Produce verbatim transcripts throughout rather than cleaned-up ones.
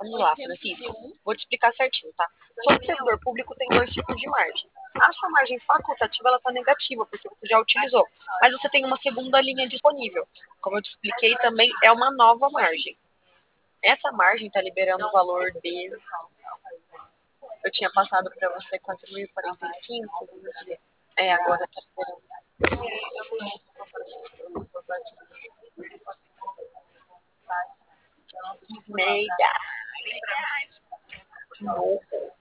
Vamos lá, Francisco. Vou te explicar certinho, tá? Todo servidor público tem dois tipos de margem. A sua margem facultativa ela está negativa, porque você já utilizou. Mas você tem uma segunda linha disponível. Como eu te expliquei, também é uma nova margem. Essa margem está liberando o valor de. Eu tinha passado para você quatro mil e quarenta e cinco. É, agora está liberando. Meia. No.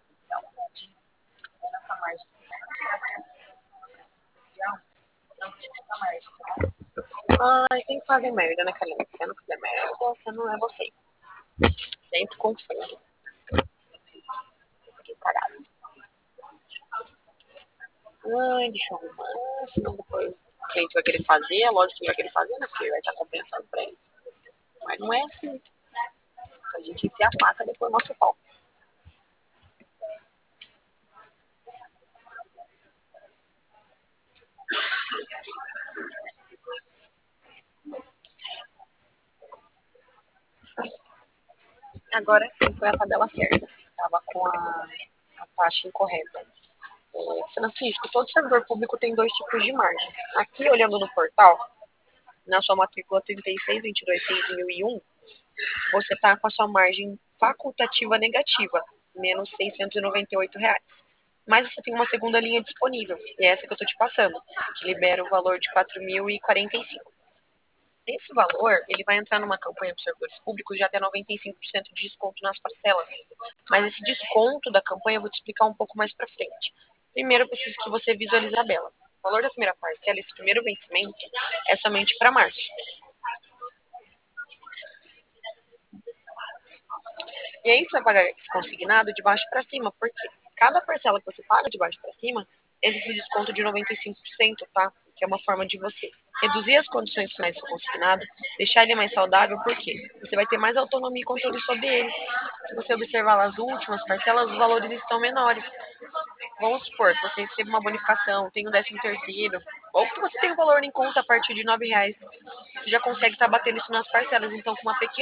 Ai, sempre fazem merda, né, Kalina? Se você não fizer merda, você não é você. Sempre confundo. Fiquei parada. Ai, deixa eu arrumar, senão depois o cliente vai querer fazer, a loja que vai querer fazer, né? Porque vai estar compensando pra ele. Mas não é assim. A gente enfia a faca depois do nosso pau. Agora sim foi a tabela certa. Tava com a, a taxa incorreta. É, Francisco, todo servidor público tem dois tipos de margem. Aqui, olhando no portal, na sua matrícula trinta e seis, vinte e dois, seis mil e um, você está com a sua margem facultativa negativa, menos seiscentos e noventa e oito reais. Mas você tem uma segunda linha disponível, e é essa que eu estou te passando, que libera o valor de quatro mil e quarenta e cinco. Esse valor, ele vai entrar numa campanha dos servidores públicos de até noventa e cinco por cento de desconto nas parcelas. Mas esse desconto da campanha eu vou te explicar um pouco mais para frente. Primeiro, eu preciso que você visualize a tabela. O valor da primeira parcela, esse primeiro vencimento, é somente para março. E aí você vai pagar esse consignado de baixo para cima, porque cada parcela que você paga de baixo para cima, existe o desconto de noventa e cinco por cento, tá? Que é uma forma de você reduzir as condições finais do seu consignado, deixar ele mais saudável, porque você vai ter mais autonomia e controle sobre ele. Se você observar lá as últimas parcelas, os valores estão menores. Vamos supor que você receba uma bonificação, tem um décimo terceiro, ou que você tem um valor em conta a partir de nove reais. Você já consegue estar batendo isso nas parcelas. Então, com uma pequena